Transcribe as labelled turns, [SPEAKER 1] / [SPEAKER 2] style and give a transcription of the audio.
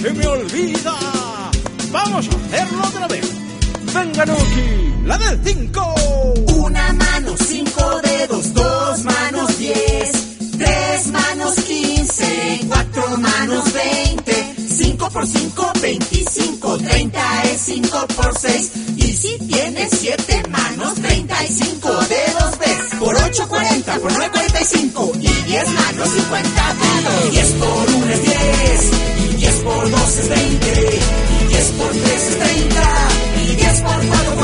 [SPEAKER 1] se me olvida. Vamos a hacerlo otra vez. Venga, Nuki, la del 5.
[SPEAKER 2] Una mano, 5 dedos, 2 manos, 10, 3 manos, 15, 4 manos, 20, 5 por 5, 25, 30 es 5 por 6. Y si tienes 7 manos, 35 dedos ves. Por 8, 40, por 9, 45. Y 10 manos, 50 dedos. 10 por 1 es 10. Y 10 por 2 es 20. Y 10 por 3 es 30. Y 10 por 4,